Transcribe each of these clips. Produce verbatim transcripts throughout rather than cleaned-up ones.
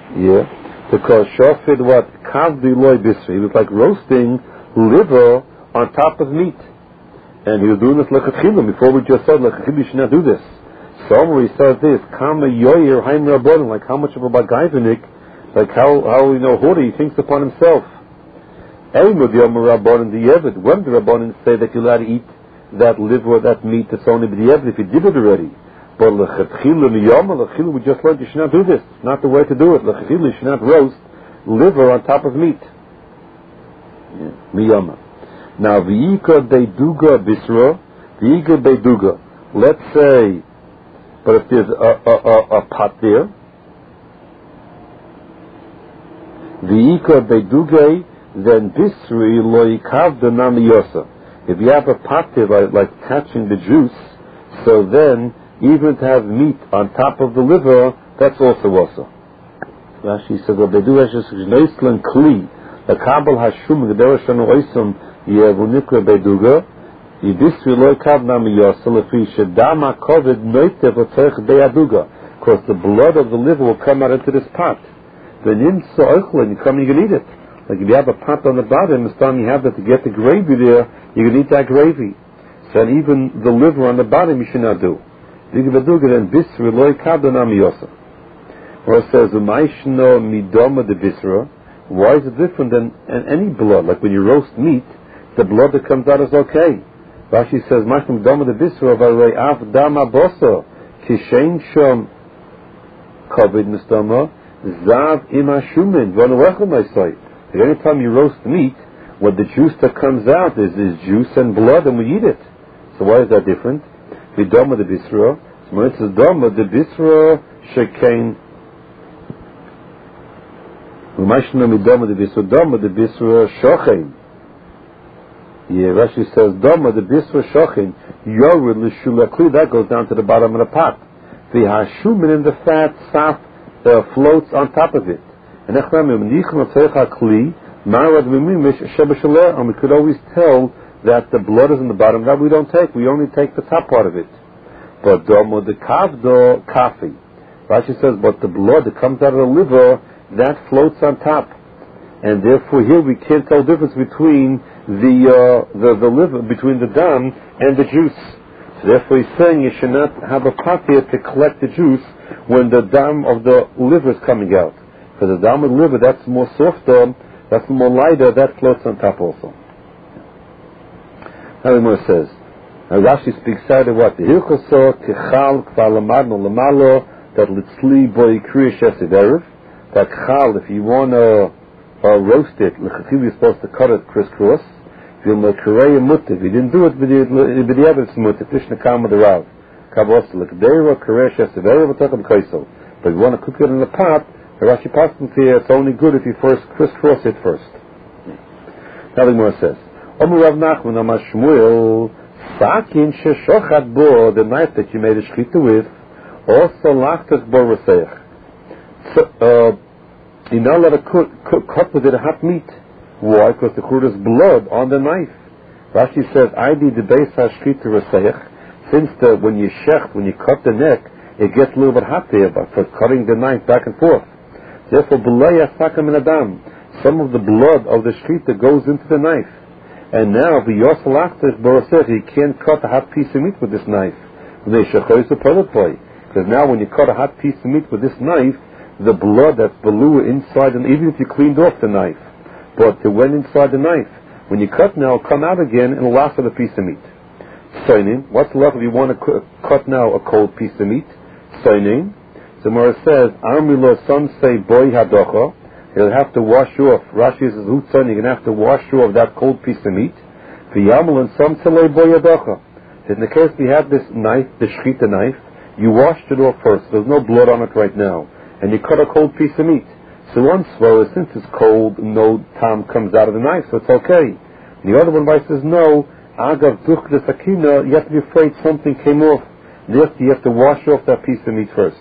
Yeah, because shofid what kavdi loy bisri. It was like roasting liver on top of meat, and he was doing this lechatchilim. Before we just said lechatchilim, you should not do this. So he says this kama yoyer haim rabbanim, like how much of a bagayvenik, like how how you know Hori he thinks upon himself. Eimud yom rabbanim diyevid. When the rabbanim say that you're allowed to eat that liver or that meat, it's only b'diyevid if you did it already. But lechatchilim miyama lechatchilim we just learned you should not do this. It's not the way to do it. Lechatchilim you should not roast liver on top of meat. Miyama. Now v'yika beiduga bisra, v'yika beiduga. Let's say, but if there's a, a, a, a pot there, v'yika beiduga, then bisri lo yikav denam yosa. If you have a pot there like, like catching the juice, so then even to have meat on top of the liver, that's also also. Rashi says, "But they do as Neislan Kli, the Kabel Hashum, the Dereshanu Oisum, Yevunikra Beduga, Yibisri Loi Kav Nami Yosel, if he Shadama Kovid Noitev Otzech Beaduga, because the blood of the liver will come out into this pot. Then in Soichlin, you come and you can eat it. Like if you have a pot on the bottom, it's time you have that to get the gravy there, you can eat that gravy. So even the liver on the bottom you should not do. Beduga then Bisri Loi Kav Nami Yosel. Or it says, Umaishno midoma de bisra. Why is it different than any blood? Like when you roast meat, the blood that comes out is okay. Rashi says, Maishno midoma de bisra, varei av dama boso, kishein shom kovid mistoma, zav ima shumin, v'anuechem aisai. Any time you roast meat, what the juice that comes out is, is juice and blood, and we eat it. So why is that different? Midoma de bisra. So when it says doma de bisra, shekain, Umashna midoma de bisra, doma de bisra shochen. Yeah, Rashi says doma de bisra shochen. Yorid l'shulakli, that goes down to the bottom of the pot. The hashumin in the fat saf uh, floats on top of it. And we could always tell that the blood is in the bottom. That we don't take. We only take the top part of it. But doma de kavdo kafi. Rashi says, but the blood that comes out of the liver, that floats on top, and therefore here we can't tell the difference between the uh, the, the liver, between the dam and the juice. So therefore he's saying you should not have a pot here to collect the juice when the dam of the liver is coming out. Because the dam of the liver, that's more softer, that's more lighter, that floats on top also. Now the Gemara says, now Rashi speaks out of what? The Hilchoso, Kichal, Kvar Lamadno, Lamalo, that Litzli Boy Kriya Shesiv Erev. That chal, if you want to uh, roast it, you're supposed to cut it crisscross. If you'll make kurei mutiv, you didn't do it, but the evidence mutiv. Tishna kama the rav, kavos lekdeira kurei shesevera v'tachem kaisel. But if you want to cook it in the pot, the Rashi passes here. It's only good if you first crisscross it first. Now the Gemara says, Omer Rav Nachman Amar Shmuel, sakin sheshochat bo, the knife that you made a shchita with, also lachtach bo reseich. So, uh, you're not allowed to cut, cut, cut with it a hot meat. Why? Because the chur is blood on the knife. Rashi says, I did the base hashkita reseich. Since the, when you shech, when you cut the neck, it gets a little bit hot there, but for cutting the knife back and forth. Therefore, b'laya sakam in adam. Some of the blood of the shkita goes into the knife. And now, v'yosalachtes b'rosech, you can't cut a hot piece of meat with this knife. Because now when you cut a hot piece of meat with this knife, the blood that's below inside, and even if you cleaned off the knife, but it went inside the knife. When you cut now, it'll come out again and it'll last for the piece of meat. Soinin, what's left if you want to cu- cut now a cold piece of meat? Soinin. So Mara says, Armilo, some say boy hadocha. You'll have to wash off. Rashi says, Hutson, you're going to have to wash off that cold piece of meat. V'yamel, and some say boy hadocha. In the case we have this knife, the shchita knife, you washed it off first. There's no blood on it right now. And you cut a cold piece of meat. So one swallow, since it's cold, no tam comes out of the knife, so it's okay. And the other one says, no, agav duch de sakina, you have to be afraid something came off. Therefore, you have to wash off that piece of meat first.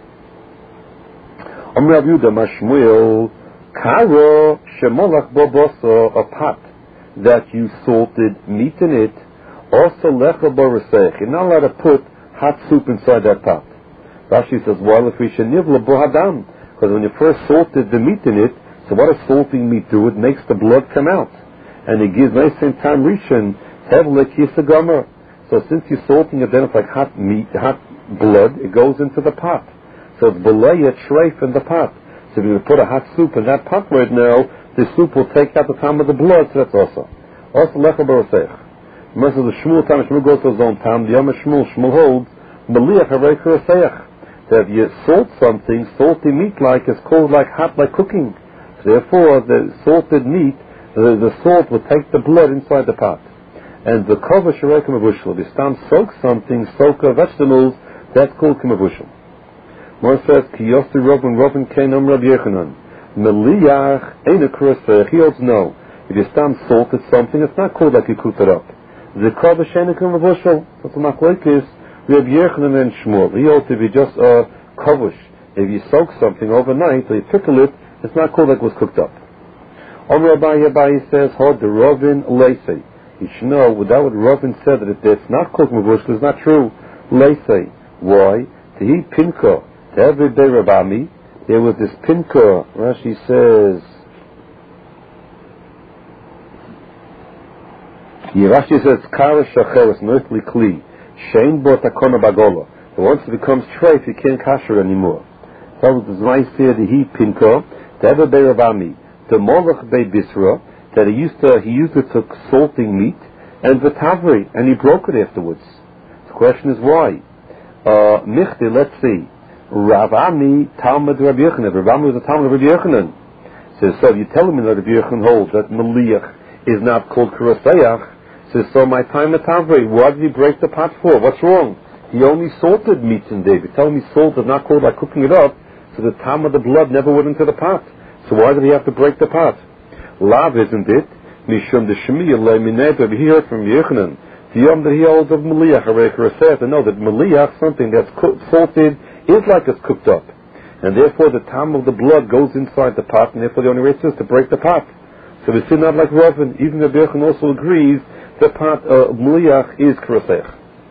Om Rav Yehuda Mashmuel, karo shemolach boboso, a pot that you salted meat in it, also lecha boresech. You're not allowed to put hot soup inside that pot. Rashi says, well, if we should nivla bohadam, Because when you first salted the meat in it, so what does salting meat do? It makes the blood come out. And it gives nice same time rishon, hevle kisagomer. So since you're salting it, then it's like hot meat, hot blood, it goes into the pot. So it's belaya treif in the pot. So if you put a hot soup in that pot right now, the soup will take out the time of the blood, so that's also. Also lecha b'rosech. Most of the Shmuel time, Shmuel goes to his own time, the Yom Shmuel, Shmuel holds, Meliach harei k'rosech. That if you salt something, salty meat like, is called like hot, like cooking. So therefore, the salted meat, the, the salt will take the blood inside the pot. And the kova sharei k'mavushel. If you stand soak something, soak uh, vegetables, that's called k'mavushel. More says, Ki yosti Robin, Robin Kein Om Rabbi Yechanan. Meliach eina k'rosech. He holds no. If you stand salted something, it's not called like you cook it up. The kova sheina k'mavushel. That's the machlokes. Rabbi Yechanan and Shmuel. He holds if you just uh, kavush. If you soak something overnight, or you pickle it, it's not called like it was cooked up. Om Rabbi Abaye says, Hod the Rovin Leisei. You should know, without what Rovin said, that it's not called mavushel, it's not true. Leisei. Why? Tehi pinko. To every day Rabami, there was this pinko. Rashi says, Rashi says, Kara shacheres, an earthly kli. Shein bo takona bagola. But once it becomes treif, you can't kasher anymore. So the Zmai said, he pinko. To every day Rabami. The molach bei bisra, that he used to, he used it for salting meat, and the tavri, and he broke it afterwards. The question is why? Uh, Michte, let's see. Ravami Talmud Rabbi Yechanan. Ravami was a Talmud of Rabbi Yechanan. Says, so you tell me that Rabbi Yechanan holds that Meliach is not called Kurosayach. Says, so my time at Tavri, why did he break the pot for? What's wrong? He only salted meats in David. Tell me salt is not called like cooking it up, so the time of the blood never went into the pot. So why did he have to break the pot? Lav, isn't it? Mishum the Shemiya Leimineh, but he heard from Yechanan. The Yom that he holds of Meliach, Harei to know that Meliach, something that's co- salted, is like it's cooked up. And therefore the time of the blood goes inside the pot, and therefore the only way is to break the pot. So we see not like Ravin. Even the Yechanan also agrees the pot of uh, Meliach is Kurosech.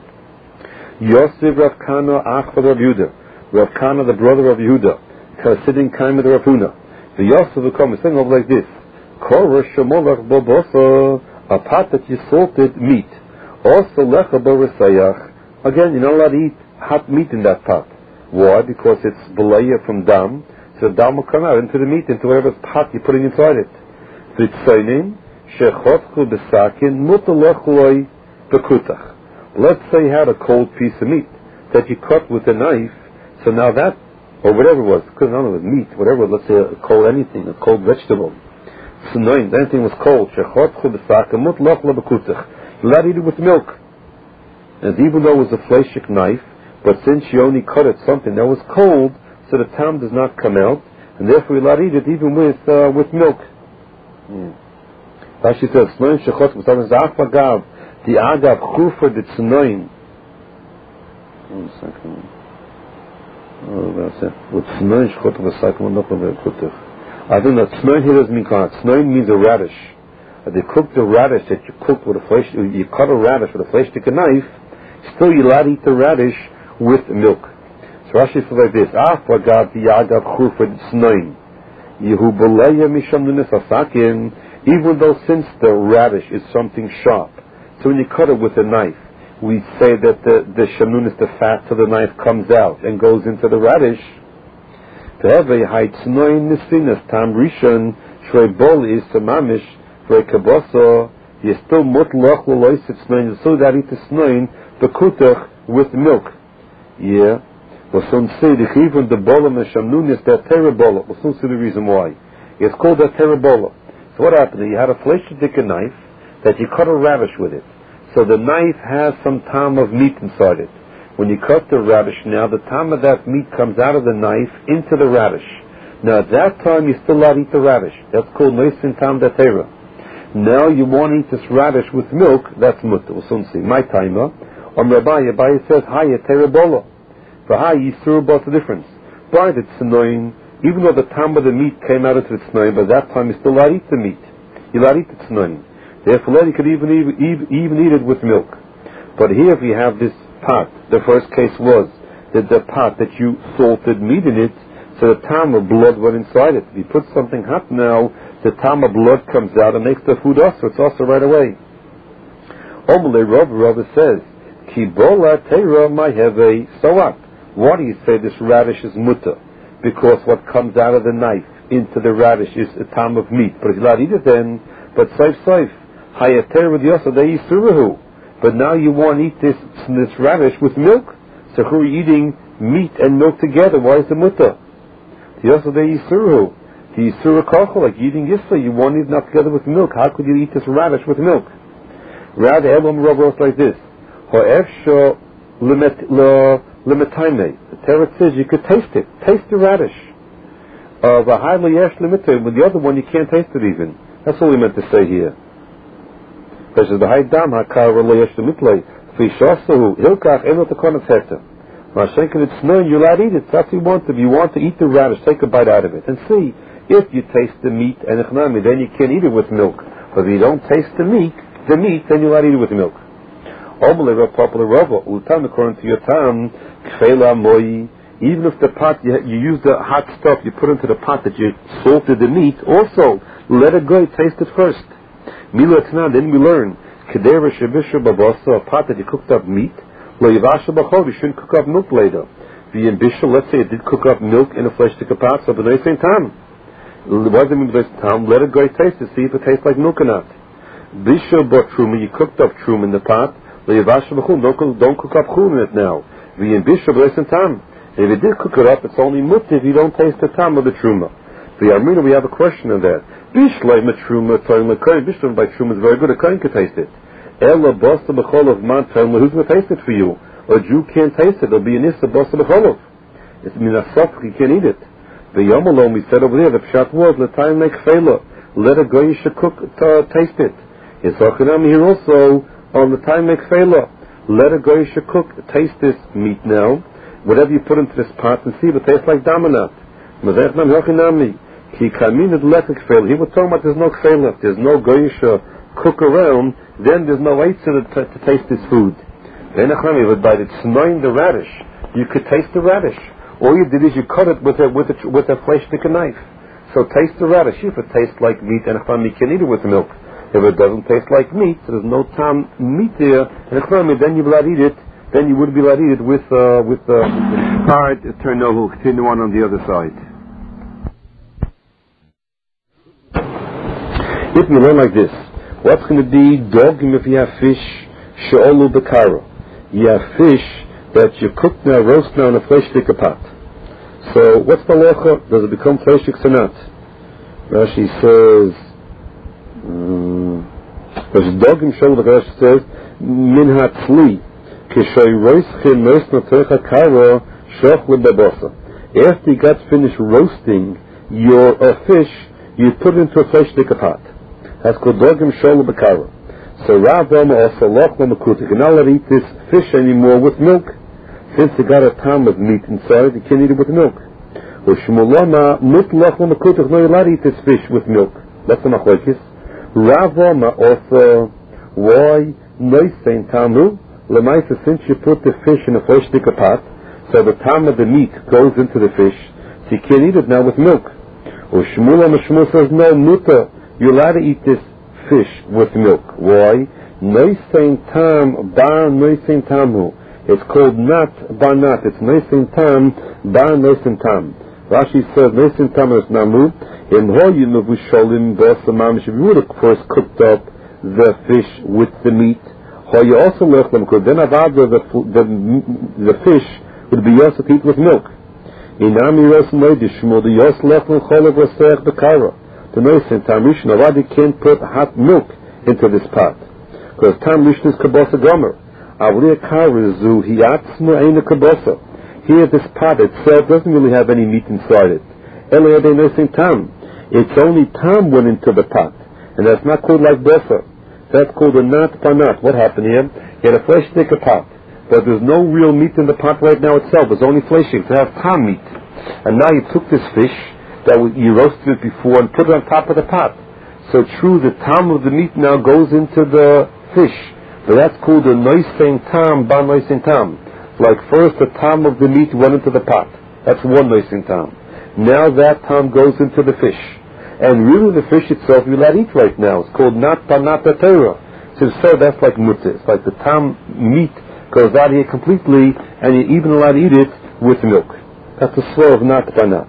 Yosef Rav Kana Ach Rav Yehuda. Rav Kana, the brother of Yehuda, sitting kind with Rav Huna. The Yosef will come and saying over like this: Korah Shemolach Bobosa, a pot that you salted meat. Also Lecha Borisayach. Again, you're not allowed to eat hot meat in that pot. Why? Because it's belaya from dam, so the dam will come out into the meat, into whatever pot you're putting inside it. V'tzainin shechotchu b'sakin mutalochloi b'kutach. Let's say you had a cold piece of meat that you cut with a knife, so now that, or whatever it was, because none of it was meat, whatever, let's say a cold anything, a cold vegetable. So no, anything was cold. Shechotchu b'sakin mutalochloi b'kutach. You're allowed to eat it with milk. And even though it was a fleshik knife, but since you only cut it something that was cold, so the tam does not come out, and therefore you're allowed to eat it even with uh, with milk. Rashi says, "Snoin shechot b'sakin za'afagav the agav chufa the tznoin." One second. Oh, that's it. With tznoin shechot b'sakin, we're not going to put it. I think that tznoin here doesn't mean khan. Tznoin means a radish. Uh, they cook the radish that you cooked with a flesh. You cut a radish with a flesh stick and knife. Still, you're allowed to eat the radish with milk. So Rashi says like this: Afagav yagav chufed tznoin, yehu b'leya misham nunes asakin. Even though since the radish is something sharp, so when you cut it with a knife, we say that the the shamunis, the fat of the knife, comes out and goes into the radish. Tehevei hay tznoin nesinas tam rishon shrei bol is tamamish shrei kaboso. You still mutlach l'loisit tznoin. So that eat the tznoin bekutach with milk. Yeah, well, some say that even the bolam and shamnunis, they're terrible. We'll soon see the reason why. It's called a terrible. So what happened? You had a flesh-stick knife that you cut a radish with it. So the knife has some tam of meat inside it. When you cut the radish now, the tam of that meat comes out of the knife into the radish. Now at that time, you still allowed to eat the radish. That's called noisin tam datera. Now you want to eat this radish with milk, that's mutter. We'll soon see. My timer. On Rabbi, Rabbi says, Hiya terebola. For hi, Yisur, what's the difference? By the tznoin, even though the tam of the meat came out of the tznoin, but that time you still allowed to eat the meat. You allowed to eat the tznoin. Therefore, you could even, even, even eat it with milk. But here, if you have this pot, the first case was that the pot that you salted meat in it, So the tam of blood went inside it. If you put something hot now, the tam of blood comes out and makes the food also. It's also right away. Omele Rav, Rav says, Kibola teira maheve. So what? Why do you say this radish is mutter? Because what comes out of the knife into the radish is a tam of meat. But if you're allowed to eat it then, but saif saif, hayater with yosa they yisurahu. But now you want to eat this this radish with milk. So who are eating meat and milk together? Why is the mutter? Yosa they yisurahu. The yisura kochel, like eating yisra, you want to eat it not together with milk. How could you eat this radish with milk? Rather, Elam Rav wrote like this: Ho'efsho limitaime. The Torah says you could taste it. Taste the radish. Of a highly yesh limited. With the other one, you can't taste it even. That's all he meant to say here. This is the high dam hakar yesh limitlei. Fishasahu hilkach enot akonat heta. Mashenkin it's no, you're allowed to eat it. That's what you want to. If you want to eat the radish, take a bite out of it and see if you taste the meat and echnami. Then you can eat it with milk. But if you don't taste the meat, the meat, then you'll not eat it with milk. According to your time, even if the pot, you, you use the hot stuff, you put into the pot that you salted the meat, also, let it go, taste it first. Then we learn, a pot that you cooked up meat, you shouldn't cook up milk later. Let's say it did cook up milk in a flesh stick pot, so but the same time. What does it mean by this time? Let it go, taste it, see if it tastes like milk or not. Bishul bought truma, you cooked up truma in the pot. Don't, don't cook up chum in it now. If you did cook it up, it's only mutter if you don't taste the tam of the truma. The Armina, we have a question on that. Bishleim truma, Bishleim by truma is very good. A kohen can taste it. Ella bosta b'cholov man, who's going to taste it for you? A Jew can't taste it. It'll be an issa bosta b'cholov. It's minasaf, he can't eat it. The Yomalom, we said over there, the pshat was l'tayim make fela. Let a goy should cook, uh, taste it. It's Achinam here also on the time make fela. Let a goy should cook, taste this meat now. Whatever you put into this pot and see if it tastes like damanat. Mazechnam Achinami. Ki kamin it letik fela. He was talking about there's no fela. There's no goy should cook around. Then there's no way to, to, to taste this food. Then Achinami, but by the tznoin the radish, you could taste the radish. All you did is you cut it with a with a with a flesh stick knife. So taste the radish. If it tastes like meat, and Achinami can eat it with milk. If it doesn't taste like meat, so there's no tam meat there, and then you're allowed to eat it, then you wouldn't be allowed to eat it with, uh, with, uh, alright, turn over, we'll continue on on the other side. If you learn like this, what's going to be dogim if you have fish, she'olu bekara. You have fish that you cook now, roast now in a flesh stick pot. So, what's the locha? Does it become flesh sticks or not? Rashi says, Because dogim shol the Rashi says min hatzli kishoy roischin roist notecha karo shoch lebabosa. After you got finished roasting your uh, fish, you put it into a flesh stick pot. That's called dogim shol bekara. So Rav Rama also loch lemakutik. You're not allowed to eat this fish anymore with milk, since it got a tam of meat inside. You can't eat it with milk. Or shmulama mut loch lemakutik. No, you're allowed to eat this fish with milk. That's the machlokes. Rav Rama also, why noisein tamu? Lemaisa, since you put the fish in a flesh stick pot, so the tam of the meat goes into the fish, so you can't eat it now with milk. Or Shmuel Shmuel says no, muta, you're allowed to eat this fish with milk. Why? Noisein tam ba noisein tamu. It's called not ba not. It's noisein tam ba noisein tam. Rashi says noisein tam is namu. In Hoyim of Usholim Bosamam, if you would have first cooked up the fish with the meat, Hoy also left them, because then Avada, the, the, the fish would be also eaten with milk. In Ami Ros Moedishmo, the Yos left them Cholav Rosech Bekara. The Noisin Tam Rishon, Avada can't put hot milk into this pot, because Tam Rishon is Kabosa Gomer. Avliya Karazu, Hiatzmo Aina Kabosa. Here, this pot itself doesn't really have any meat inside it. Eliade Noisin Tam. It's only tam went into the pot, and that's not called like bosa. That's called a nat panat. What happened here? You had a flesh stick of pot, but there's no real meat in the pot right now itself. There's only flesh sticks. It has tam meat, and now you took this fish that you roasted it before and put it on top of the pot. So true, the tam of the meat now goes into the fish, but that's called a noisein tam ba noisein tam. Like first the tam of the meat went into the pot. That's one noisein tam. Now that tam goes into the fish. And really the fish itself you're allowed to eat right now. It's called not panat Torah. So, so that's like mutter. It's like the tam meat goes out of here completely, and you're even allowed to eat it with milk. That's the slow of not panat.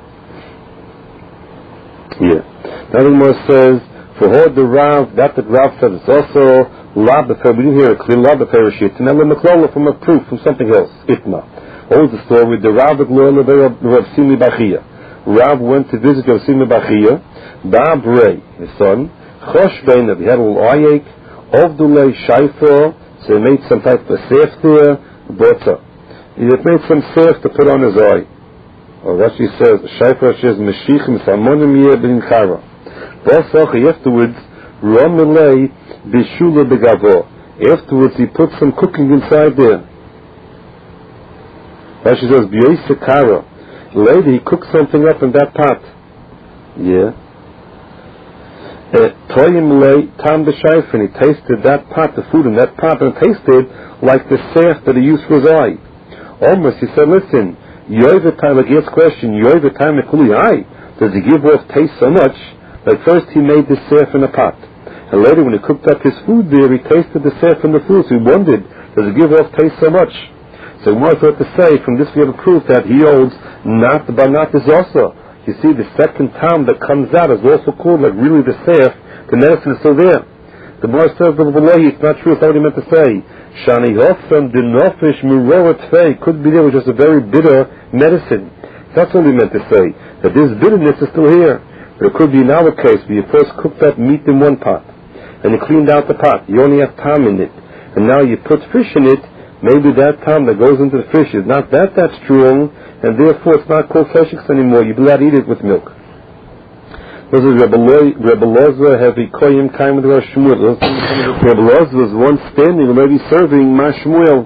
Yeah. Now the Gemara says, for Hod the Rav, that the Rav says it's also la befer. We didn't hear it clear. La befer shit. And then the Maklola from a proof from something else. Itma. What was the story with the Rav at Lola Rav Simi Bachia? Rav went to visit Rav Simi Bachia. Bab Rei, his son, Chosh Beinav. He had a little eye ache. Ovdulei Shaifa. So he made some type of sef there. Botza. He had made some sef to put on his eye. Or Rashi says, Shaifa says, Meshichim Samonim Yeh Ben Chara. Afterwards, Romelei Bishula Begavo. Afterwards, he put some cooking inside there. Rashi says, B'yose Kara. Later, he cooked something up in that pot. Yeah. Toyim lei tam b'shayf, and he tasted that pot, the food in that pot, and it tasted like the sef that he used for his eye. Almost, he said, listen, Yoiv time, like he asked question, Yoiv time ekuli eye, does he give off taste so much? Like first he made the sef in a pot, and later when he cooked up his food there, he tasted the sef in the food, so he wondered, does it give off taste so much? So more thought to say, from this we have a proof that he holds not the banat is also. You see, the second time that comes out is also called like really the sef, the medicine is still there. The more says the B'Volayi, it's not true, it's not what he meant to say. Shani Hofem Dinofish Murorot Fei could be there, which is a very bitter medicine. That's what he meant to say, that this bitterness is still here. But it could be in our case where you first cooked that meat in one pot, and you cleaned out the pot, you only have time in it, and now you put fish in it. Maybe that time that goes into the fish is not that that strong, and therefore it's not called fleshix anymore. You'd be allowed to eat it with milk. This is Rebbe Loza heavy koyim kaim with Rosh Shmuel. Rebbe Loza was once standing and maybe serving Ma Shmuel.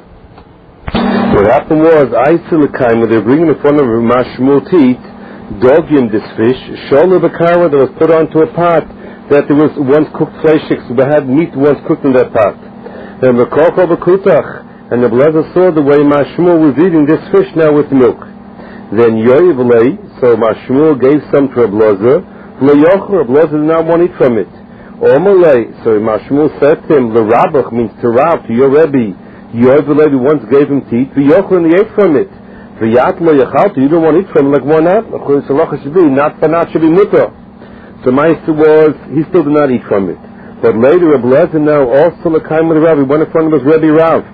What happened was, I still kaim, they were bringing in front of Ma Shmuel to eat, dogging this fish, shola bakara that was put onto a pot, that there was once cooked fleshix, that had meat once cooked in that pot. And the koko bakutach. And the Blazer saw the way Mashmul was eating this fish now with milk. Then Yoivlei, so Mashmul gave some to Blazer. Blazer did not want to eat from it. Omalei, so Mashmul said to him, the Rabbach means to Rab, to your Rebbe. Yoivlei once gave him to eat, V'yochel, and he ate from it. V'yat lo yachalto, you don't want to eat from it, like why not? According to Salacha should be, not panat should be mutter. So Meister was, he still did not eat from it. But later, Blazer now also l'kaim with the Rav, he went in front of his Rebbe Rav.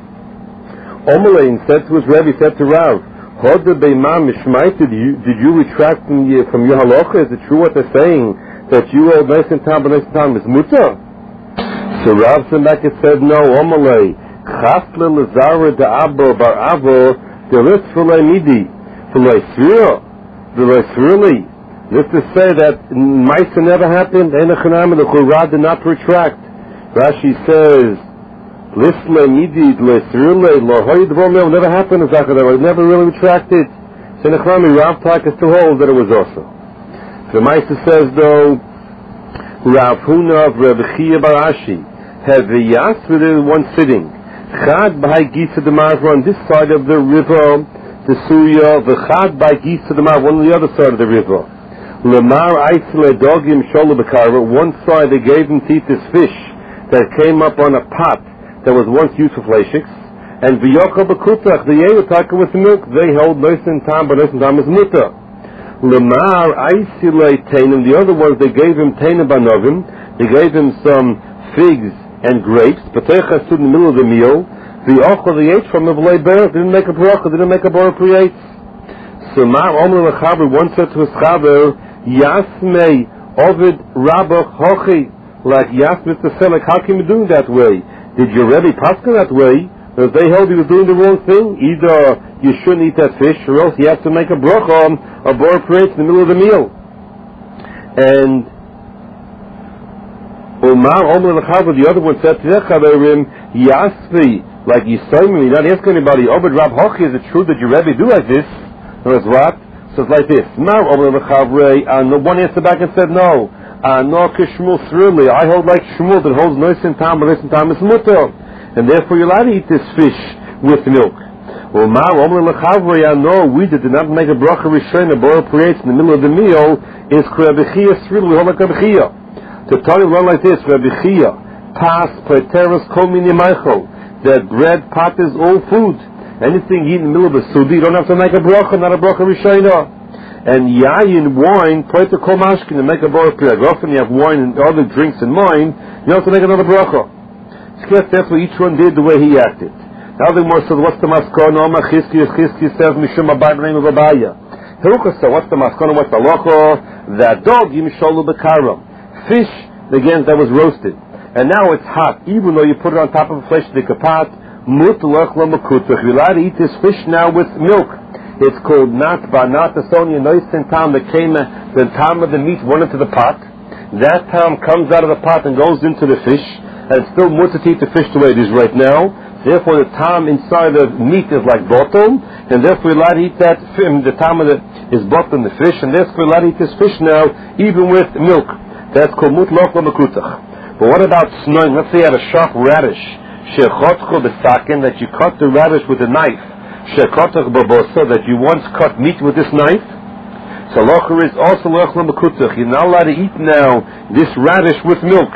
Omelein said to his Rebbe, said to Rav, Hoda beimam mishmait, did you did you retract from your from your halacha? Is it true what they're saying that you old nice and time, but nice and time is mutter? So Rav sent back and said, no, Omelei, chasle lezara da abo bar avo deris v'lei midi v'lei srira v'lei srili. This to say that Maisa never happened. Enochanam the Churah did not retract. Rashi says. Lisle midid lesrule lohoyd vomel never happened. Exactly that was never really retracted. So Nechrami Rav Taka still holds that it was also. The Meister says though, Rav Huna of Rav Chia Barashi had the yas within one sitting. Chad by Gisa the Marva on this side of the river, the Surya, the Chad by Gisa the Marva on the other side of the river. Lemar Aisle Dogim Sholabakara. One side they gave him to eat this fish that came up on a pot that was once used for fleshix, and v'yochel b'kutach, the yevataka with the milk, they hold noisen tam, but noisen tam is mutter. Lemar aisilei tainim, the other ones they gave him tainim banovim, they gave him some figs and grapes, patecha stood in the middle of the meal, v'yochel they ate from the v'lei bear, didn't make a bracha, didn't make a bar creates. So Mar Omer lechaber once said to his chaber, Yasmei ovid rabach hochi, like Yasmei to say, like how can you do that way? Did your Rebbe paskin that way? If they held he was doing the wrong thing, either you shouldn't eat that fish, or else you have to make a bracha, a bar praise in the middle of the meal. And Omar Omer L'Chaver, the other one said to their Chaverim, Yasvi, like Yisayim, you're not asking anybody, Obed Rab Hochi, is it true that your Rebbe do like this? And it's what? So it's like this. Mar Omer L'Chaver, and the one answered back and said no. Uh, no, Kishmul Srili. I hold like Shmuel that holds noisen tam, but noisen tam is mutter, and therefore you're allowed to eat this fish with milk. Umar Omer Lechavri, I know we did not make a bracha rishon, a boil creates in the middle of the meal, is Rabbi Chia Sril, we hold like Rabbi Chia. To tell you run like this, Rabbi Chia, pas preteros kol mini meichel, that bread, pot is all food. Anything you eat in the middle of the sudi, you don't have to make a bracha, not a bracha rishon. And yayin, wine, preter kol mashkin, to make a boil create. Often you have wine and other drinks in wine, you have to make another bracha. That's what each one did the way he acted. Now the Gemara says, what's the maskana? Oma Chizki, Chizki says, Mishum Abai b'nei of Abaya. Hilchah says, what's the maskana? What's the locha? That dog, Yimsholu b'karam. Fish, again, that was roasted. And now it's hot. Even though you put it on top of a flesh dikapat, mut lech lo makutach. You're allowed to eat this fish now with milk. It's called nat ba nat. It's only a nice time that came, the time of the meat went into the pot. That time comes out of the pot and goes into the fish. And still mutter to eat the fish the way it is right now. Therefore, the time inside the meat is like bottom, and therefore, you're allowed to eat that. The time of the is bottom the fish, and therefore, you're allowed to eat this fish now, even with milk. That's called mut loch lo makutach. But what about snoing? Let's say you have a sharp radish, shechotcho b'saken, that you cut the radish with a knife, shechotach babosa, that you once cut meat with this knife. So locher is also loch lo makutach. You're not allowed to eat now this radish with milk.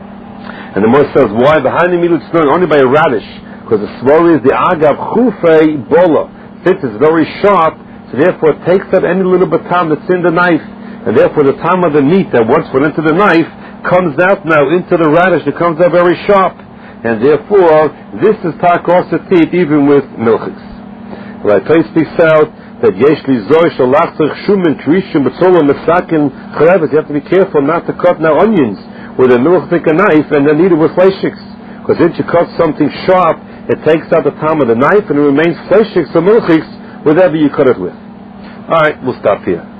And the Moshe says, why? Behind the meat it's snoring only by a radish. Because the svori is the agav chufei bola. Since it's very sharp, so therefore it takes up any little bit of time that's in the knife. And therefore the time of the meat that once went into the knife comes out now into the radish. It comes out very sharp. And therefore, this is tak also teeth even with milchiks. Well, I speaks out that yesh li zoy shalachzich shumin trishim b'tzolo mesakin chareves. You have to be careful not to cut now onions with a milchik knife and then eat it with fleishiks. Because if you cut something sharp, it takes out the time of the knife and it remains fleishiks or milchiks, whatever you cut it with. Alright, we'll stop here.